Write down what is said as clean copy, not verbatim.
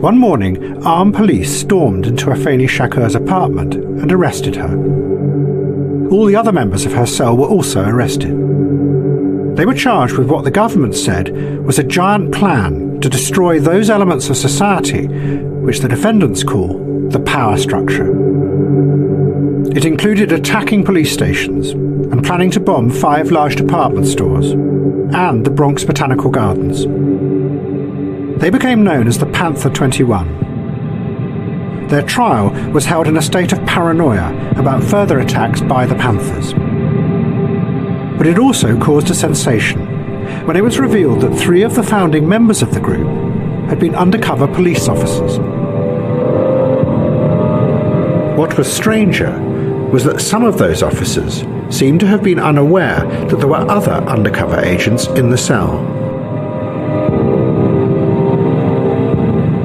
One morning, armed police stormed into Afeni Shakur's apartment and arrested her. All the other members of her cell were also arrested. They were charged with what the government said was a giant plan to destroy those elements of society which the defendants call the power structure. It included attacking police stations and planning to bomb 5 large department stores and the Bronx Botanical Gardens. They became known as the Panther 21. Their trial was held in a state of paranoia about further attacks by the Panthers. But it also caused a sensation when it was revealed that 3 of the founding members of the group had been undercover police officers. What was stranger was that some of those officers seemed to have been unaware that there were other undercover agents in the cell.